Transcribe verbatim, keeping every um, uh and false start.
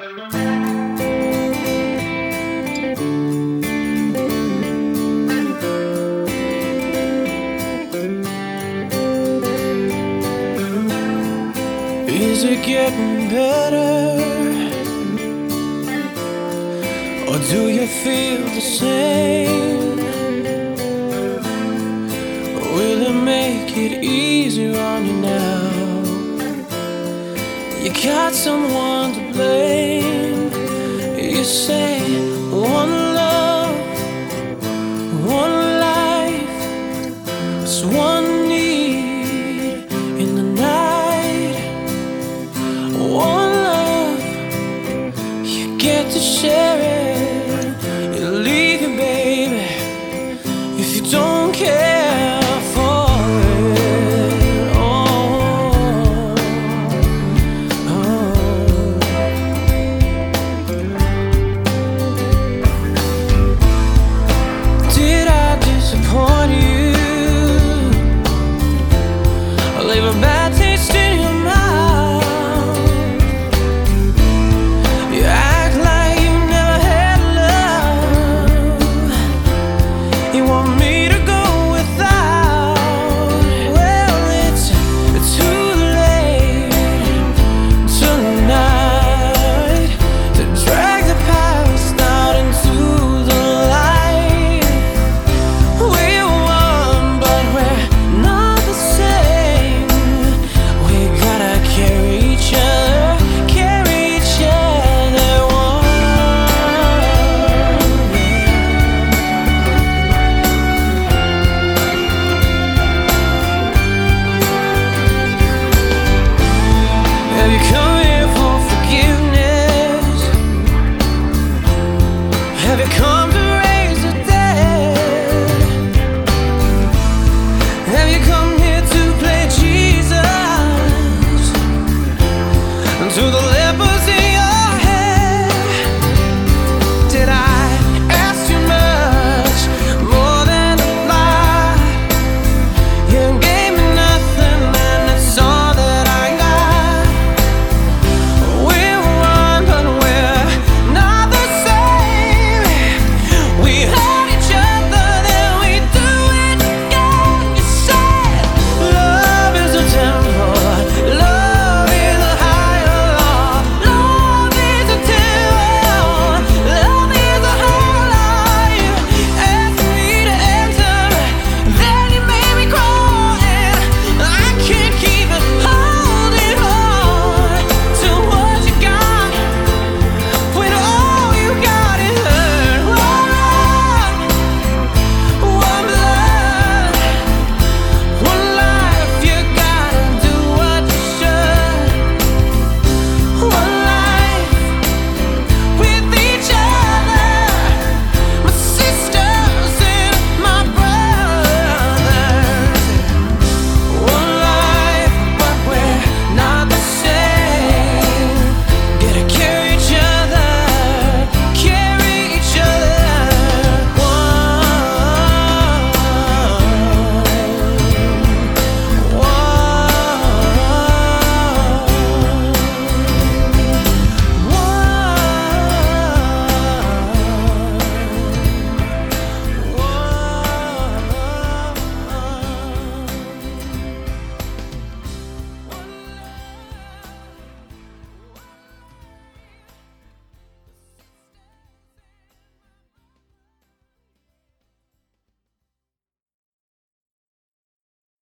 Is it getting better? Or do you feel the same? Will it make it easier on you now? You got someone to blame. You say one love, one life, it's one need in the night. One love, you get to share it.